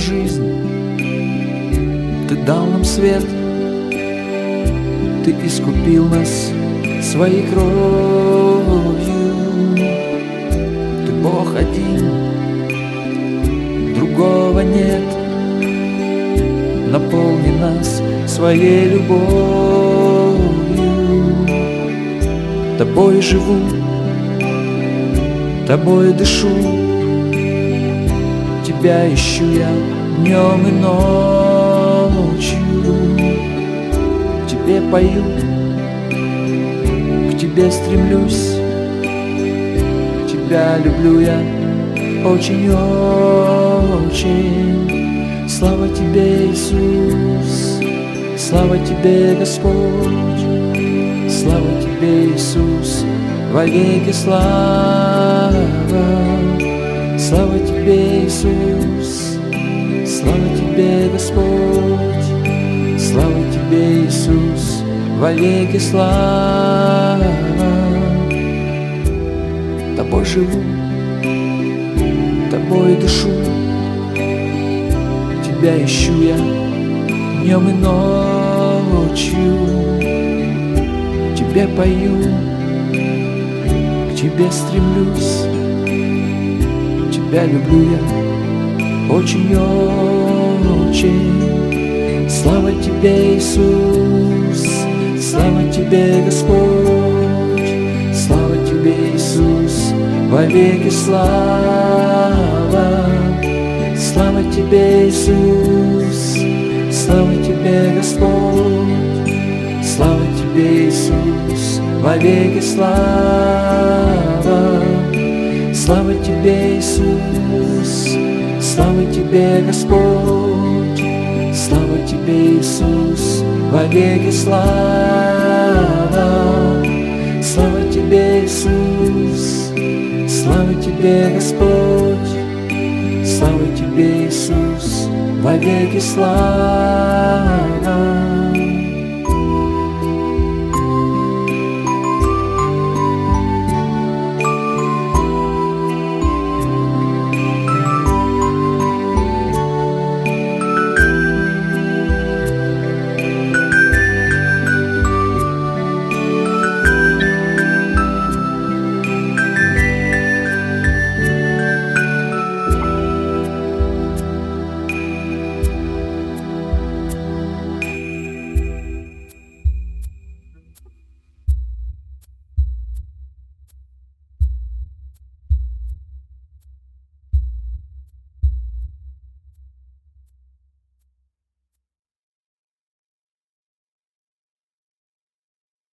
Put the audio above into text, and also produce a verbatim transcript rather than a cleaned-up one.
жизнь, Ты дал нам свет, Ты искупил нас своей кровью. Ты Бог один, другого нет. Наполни нас своей любовью. Тобой живу, Тобой дышу, Тебя ищу я днем и ночью. Тебе пою, к Тебе стремлюсь, Тебя люблю я очень-очень. Слава Тебе, Иисус, слава Тебе, Господь, слава Тебе, Иисус, вовеки слава. Слава Тебе, Иисус, слава Тебе, Господь, слава Тебе, Иисус, вовеки слава. Тобой живу, Тобой дышу, Тебя ищу я днем и ночью. Тебе пою, к Тебе стремлюсь, Тебя люблю я очень-очень. Слава Тебе, Иисус, слава Тебе, Господь, слава Тебе, Иисус, вовеки слава. Слава Тебе, Иисус, слава Тебе, Господь, слава Тебе, Иисус, вовеки слава. Слава Тебе, Иисус, слава Тебе, Господь, слава Тебе, Иисус, вовеки слава. Слава Тебе, Иисус, слава Тебе, Господь, слава Тебе, Иисус, вовеки слава.